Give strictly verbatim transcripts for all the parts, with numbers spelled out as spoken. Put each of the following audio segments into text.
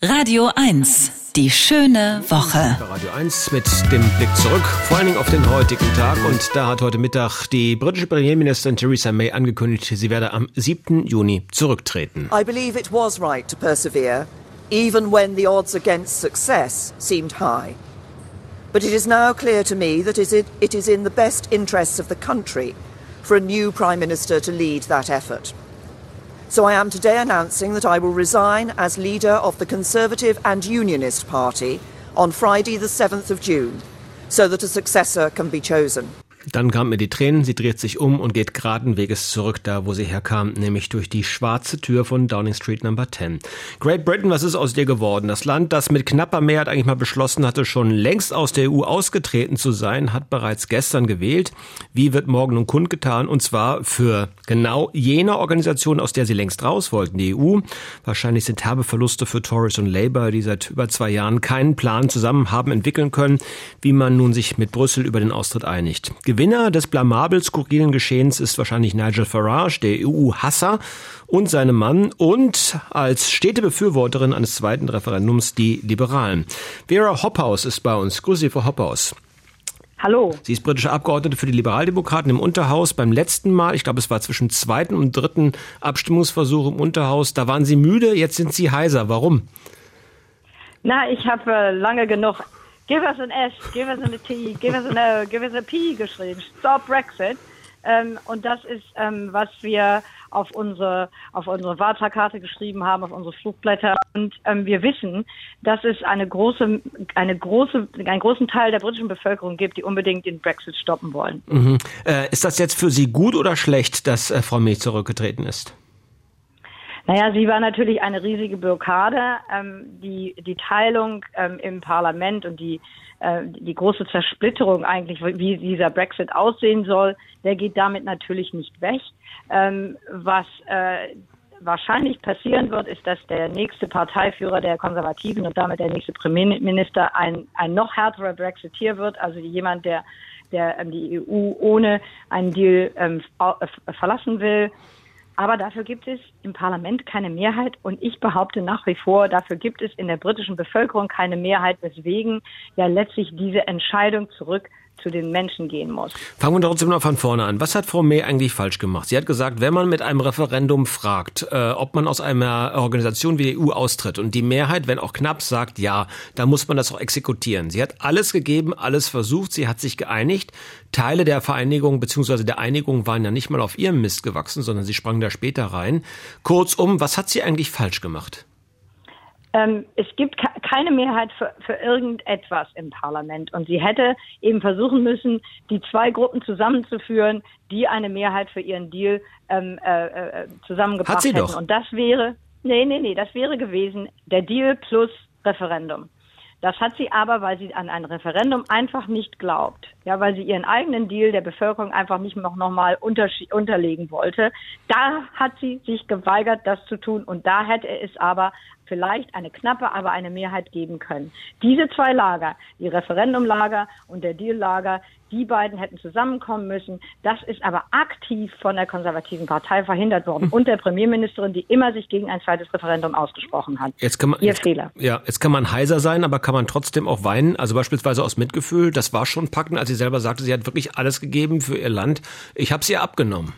Radio eins, die schöne Woche. Radio eins mit dem Blick zurück, vor allen Dingen auf den heutigen Tag. Und da hat heute Mittag die britische Premierministerin Theresa May angekündigt, sie werde am siebten Juni zurücktreten. I believe it was right to persevere, even when the odds against success seemed high. But it is now clear to me that it is in the best interests of the country for a new Prime Minister to lead that effort. So I am today announcing that I will resign as leader of the Conservative and Unionist Party on Friday the seventh of June, so that a successor can be chosen. Dann kamen mir die Tränen, sie dreht sich um und geht geraden Weges zurück, da wo sie herkam, nämlich durch die schwarze Tür von Downing Street Number zehn. Great Britain, was ist aus dir geworden? Das Land, das mit knapper Mehrheit eigentlich mal beschlossen hatte, schon längst aus der E U ausgetreten zu sein, hat bereits gestern gewählt. Wie wird morgen nun kundgetan? Und zwar für genau jene Organisation, aus der sie längst raus wollten, die E U. Wahrscheinlich sind herbe Verluste für Tories und Labour, die seit über zwei Jahren keinen Plan zusammen haben entwickeln können, wie man nun sich mit Brüssel über den Austritt einigt. Gewinner des blamabel skurrilen Geschehens ist wahrscheinlich Nigel Farage, der E U-Hasser, und seinem Mann und als stete Befürworterin eines zweiten Referendums die Liberalen. Vera Hophouse ist bei uns. Grüße Sie, Frau Hophouse. Hallo. Sie ist britische Abgeordnete für die Liberaldemokraten im Unterhaus. Beim letzten Mal, ich glaube, es war zwischen zweiten und dritten Abstimmungsversuch im Unterhaus, da waren Sie müde, jetzt sind Sie heiser. Warum? Na, ich habe äh, lange genug Give us an S, give us a T, give us an O, give us a P geschrieben. Stop Brexit. Ähm, und das ist, ähm, was wir auf unsere, auf unsere Wahlplakate geschrieben haben, auf unsere Flugblätter. Und ähm, wir wissen, dass es eine große, eine große, einen großen Teil der britischen Bevölkerung gibt, die unbedingt den Brexit stoppen wollen. Mhm. Äh, ist das jetzt für Sie gut oder schlecht, dass äh, Frau May zurückgetreten ist? Naja, sie war natürlich eine riesige Blockade. Ähm, die, die Teilung ähm, im Parlament und die, äh, die große Zersplitterung eigentlich, wie dieser Brexit aussehen soll, der geht damit natürlich nicht weg. Ähm, was äh, wahrscheinlich passieren wird, ist, dass der nächste Parteiführer der Konservativen und damit der nächste Premierminister ein, ein noch härterer Brexiteer wird, also jemand, der, der ähm, die E U ohne einen Deal ähm, verlassen will. Aber dafür gibt es im Parlament keine Mehrheit und ich behaupte nach wie vor, dafür gibt es in der britischen Bevölkerung keine Mehrheit, weswegen ja letztlich diese Entscheidung zurück zu den Menschen gehen muss. Fangen wir trotzdem noch von vorne an. Was hat Frau May eigentlich falsch gemacht? Sie hat gesagt, wenn man mit einem Referendum fragt, äh, ob man aus einer Organisation wie der E U austritt und die Mehrheit, wenn auch knapp, sagt ja, dann muss man das auch exekutieren. Sie hat alles gegeben, alles versucht, sie hat sich geeinigt. Teile der Vereinigung bzw. der Einigung waren ja nicht mal auf ihrem Mist gewachsen, sondern sie sprang da später rein. Kurzum, was hat sie eigentlich falsch gemacht? Ähm, es gibt ke- keine Mehrheit für, für irgendetwas im Parlament und sie hätte eben versuchen müssen, die zwei Gruppen zusammenzuführen, die eine Mehrheit für ihren Deal ähm, äh, äh, zusammengebracht hat sie hätten. Doch. Und das wäre, nee, nee, nee, das wäre gewesen der Deal plus Referendum. Das hat sie aber, weil sie an ein Referendum einfach nicht glaubt. Ja, weil sie ihren eigenen Deal der Bevölkerung einfach nicht noch, noch mal unterschied- unterlegen wollte. Da hat sie sich geweigert, das zu tun. Und da hätte es aber vielleicht eine knappe, aber eine Mehrheit geben können. Diese zwei Lager, die Referendumlager und der Deal-Lager, die beiden hätten zusammenkommen müssen. Das ist aber aktiv von der konservativen Partei verhindert worden und der Premierministerin, die immer sich gegen ein zweites Referendum ausgesprochen hat. Jetzt kann man, Ihr jetzt, Fehler. Ja, jetzt kann man heiser sein, aber kann man trotzdem auch weinen? Also beispielsweise aus Mitgefühl, das war schon packend, als sie selber sagte, sie hat wirklich alles gegeben für ihr Land. Ich habe es ihr abgenommen.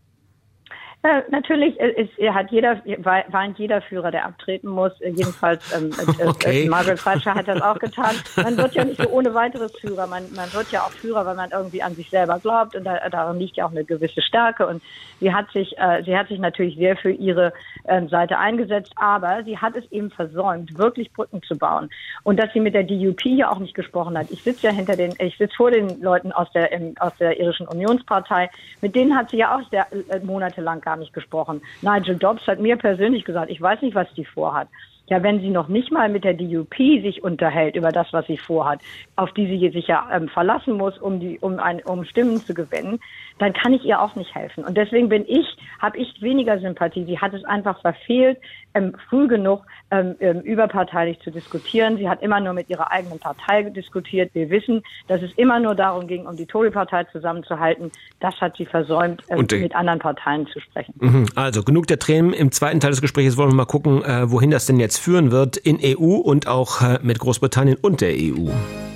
Ja, natürlich ist, hat jeder, weint jeder Führer, der abtreten muss. Jedenfalls ähm, okay. äh, Margaret Thatcher hat das auch getan. Man wird ja nicht so ohne weiteres Führer. Man, man wird ja auch Führer, weil man irgendwie an sich selber glaubt und da, darin liegt ja auch eine gewisse Stärke. Und sie hat sich, äh, sie hat sich natürlich sehr für ihre ähm, Seite eingesetzt, aber sie hat es eben versäumt, wirklich Brücken zu bauen. Und dass sie mit der D U P ja auch nicht gesprochen hat. Ich sitze ja hinter den, ich sitze vor den Leuten aus der im, aus der irischen Unionspartei. Mit denen hat sie ja auch sehr, äh, monatelang gar nicht gesprochen. Nigel Dobbs hat mir persönlich gesagt, ich weiß nicht, was die vorhat. Ja, wenn sie noch nicht mal mit der D U P sich unterhält über das, was sie vorhat, auf die sie sich ja ähm, verlassen muss, um die, um ein, um Stimmen zu gewinnen, dann kann ich ihr auch nicht helfen. Und deswegen bin ich, habe ich weniger Sympathie. Sie hat es einfach verfehlt, ähm, früh genug ähm, ähm, überparteilich zu diskutieren. Sie hat immer nur mit ihrer eigenen Partei diskutiert. Wir wissen, dass es immer nur darum ging, um die Tory-Partei zusammenzuhalten. Das hat sie versäumt, ähm, Und, äh, mit anderen Parteien zu sprechen. Also genug der Tränen. Im zweiten Teil des Gesprächs wollen wir mal gucken, äh, wohin das denn jetzt führen wird in E U und auch mit Großbritannien und der E U.